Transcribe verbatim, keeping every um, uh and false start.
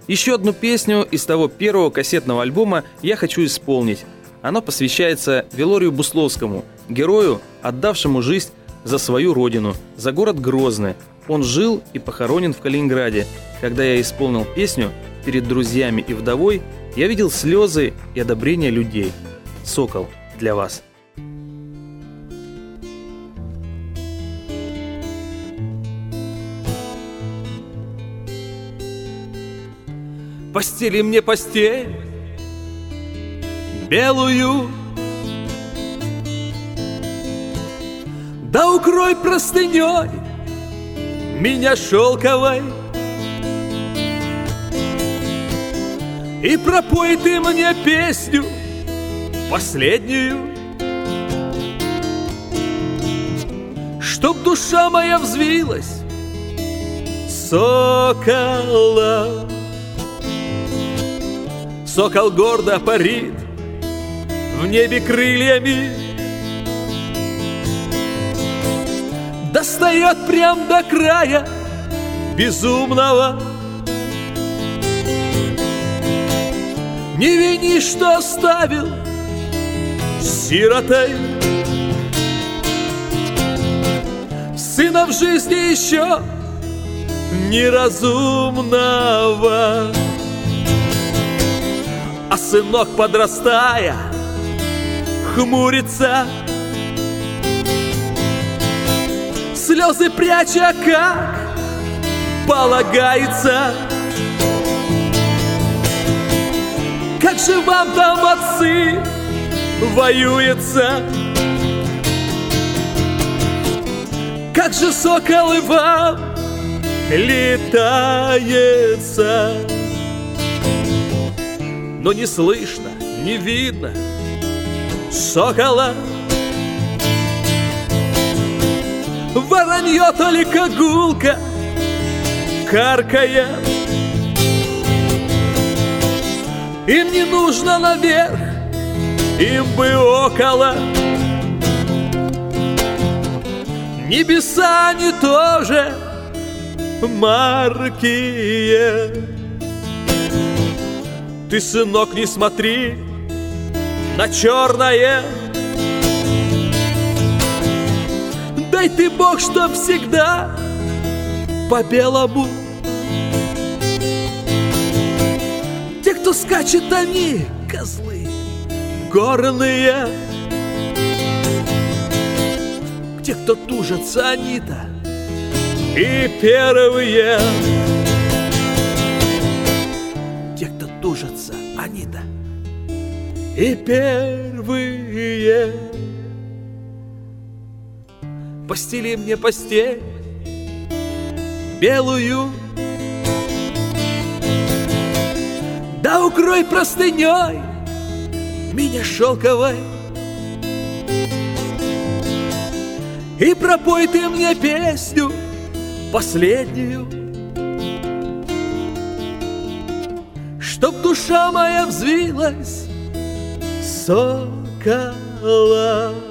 Еще одну песню из того первого кассетного альбома я хочу исполнить. Она посвящается Вилорию Бусловскому, герою, отдавшему жизнь за свою родину, за город Грозный. Он жил и похоронен в Калининграде. Когда я исполнил песню перед друзьями и вдовой, я видел слезы и одобрение людей. «Сокол» для вас. Постели мне постель белую, да укрой простыней меня шелковой, и пропой ты мне песню последнюю, чтоб душа моя взвилась сокола. Сокол гордо парит в небе крыльями, достает прям до края безумного. Не вини, что оставил сиротой сына в жизни еще неразумного. А сынок, подрастая, хмурится, слезы пряча, как полагается. Как же вам там, отцы, воюется? Как же, соколы, вам летается? Но не слышно, не видно сокола. Воронье только гулко каркая. Им не нужно наверх, им бы около. Небеса они тоже маркие. Ты, сынок, не смотри на черное. Дай ты, Бог, чтоб всегда по белому. Те, кто скачет, они козлы горные. Те, кто тужатся, они-то и первые. Тужатся они-то и первые. Постели мне постель белую, да укрой простыней меня шелковой, и пропой ты мне песню последнюю, чтоб душа моя взвилась сокола.